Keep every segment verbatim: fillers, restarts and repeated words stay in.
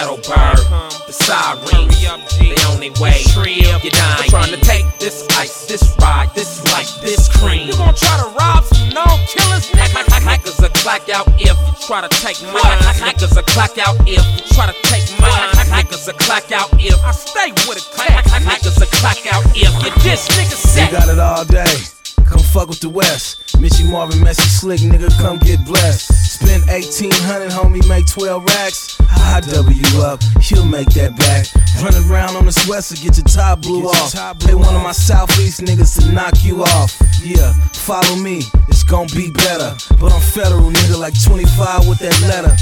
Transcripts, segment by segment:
ghetto bird, the siren, they on their way. You're dying. Trying to take this ice, this ride, this life, this cream. You gon' try to rob some known killers, nigga? Niggas a clock out if you try to take mine. Niggas a clock out if you try to take mine. Niggas a clock out if I stay with it, clack. Niggas a clock out if you diss niggas set. You got it all day. Come fuck with the West. Mitchie Marvin, Messy Slick, nigga, come get blessed. Spend eighteen hundred, homie, make twelve racks. I W you up, he'll make that back. Run around on the West to get your top blew off. Pay one of my Southeast niggas to knock you off. Yeah, follow me, it's gon' be better. But I'm federal, nigga, like twenty-five with that letter.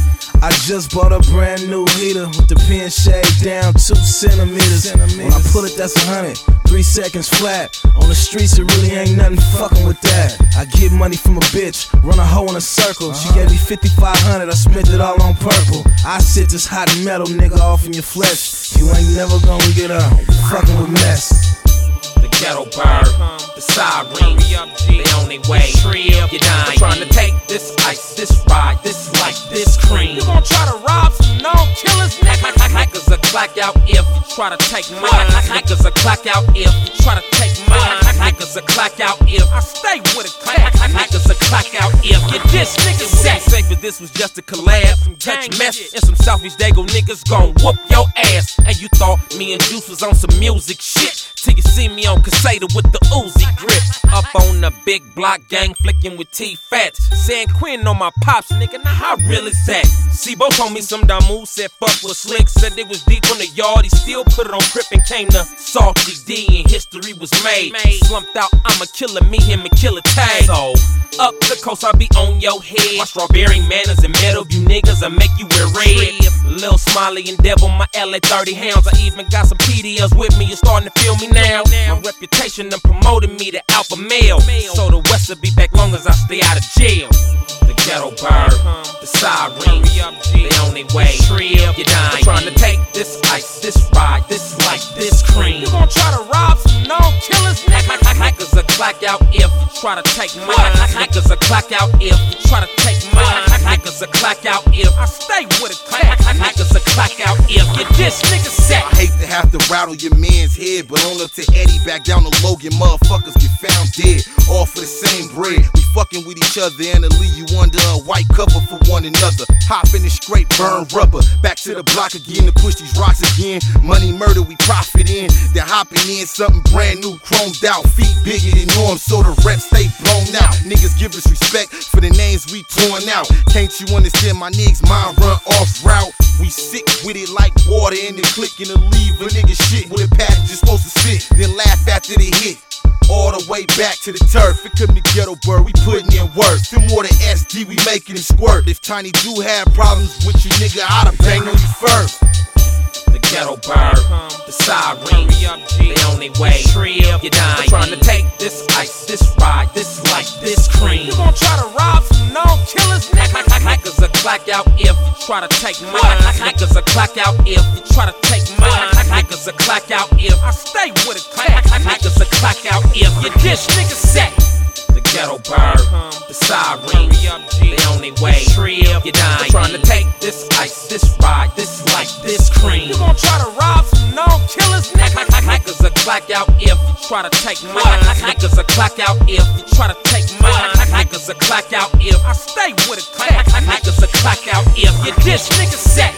I just bought a brand new heater with the pin shade down two centimeters. When I pull it, that's a hundred. Three seconds flat. On the streets, it really ain't nothing fucking with that. I get money from a bitch, run a hoe in a circle. She gave me fifty-five hundred, I spent it all on purple. I sit this hot metal nigga off in your flesh. You ain't never gonna get up fucking with mess. The ghetto bird, the siren, they on their way. You're dying. Trying to take this ice, this ride, this life, this cream. You gon' try to rob some known killers, nigga? Niggas a clock out if you try to take mine. Niggas a clock out if you try to take mine. Niggas a clock out if I stay with it, clack. Niggas a clock out if you diss niggas set. Safe if this was just a collab. Touch mess and some Southeast Dago niggas gon' whoop your ass. And you thought me and Juice was on some music shit till you see me on Casada with the Uzi grip. Up on the big block gang flicking with T-Fats. San Quinn on my pops, nigga, now how real is that? Sibo told me some dumb moves, said fuck with Slick. Said they was deep on the yard, he still put it on Crip and came to Salty D and history was made. Slumped out, I'm a killer, me, him, and killer tag. So, up the coast, I be on your head. My strawberry manners and metal view niggas, I make you wear red. Lil Smiley and Devil, my L A thirty hounds. I even got some P D Ls with me, you starting to feel me now. My reputation done promoted me to alpha male. So the West will be back long as I stay out of jail. The ghetto bird, the siren, they on their way. You're dying. Trying to take this ice, this ride, this life, this cream. You gon' try to rob some known killers, nigga? Niggas a clock out if you try to take mine. Niggas a clock out if you try to take mine. Niggas a clock out if I stay with it, clack. Niggas a clock out if you diss niggas set. I hate to have to rattle your man's head, but on up to Eddie, back down to Logan, motherfuckers get found dead. All for the same bread. We fucking with each other and to leave you under a white cover for one another. Hop in and scrape, burn rubber. Back to the block again to push these rocks again. Money, murder, we profit in. Then hopping in something brand new, chromed out. Feet bigger than norm, so the reps stay blown out. Niggas give us respect for the names we torn out. Can't you understand my niggas mind run off route? We sick with it like water in the click and to leave a nigga shit with a package you're supposed to sit. Then laugh after the hit. All the way back to the turf. It come the ghetto bird, we putting in work. Feel more than S D, we making it squirt. If Tiny do have problems with you, nigga, I'd have banged on you first. The ghetto bird, the siren, they on their way. You're dying. Trying to take this ice, this ride, this life, this cream. You gon' try to rob some known killers, nigga? Niggas a clock out if you try to take mine. Niggas a clock out if you try to take mine. Niggas a clock out if I stay with it, clack. Niggas a clock out if you diss niggas set. The ghetto bird, the siren, they on their way. You're dying. Trying to take this ice, this ride, this life, this cream. You gon' try to rob some known killers, nigga? Niggas a clock out if you try to take mine. Niggas a clock out if you try to take mine. Niggas a clock out if I stay with it, clack. Niggas a clock out if you diss niggas set.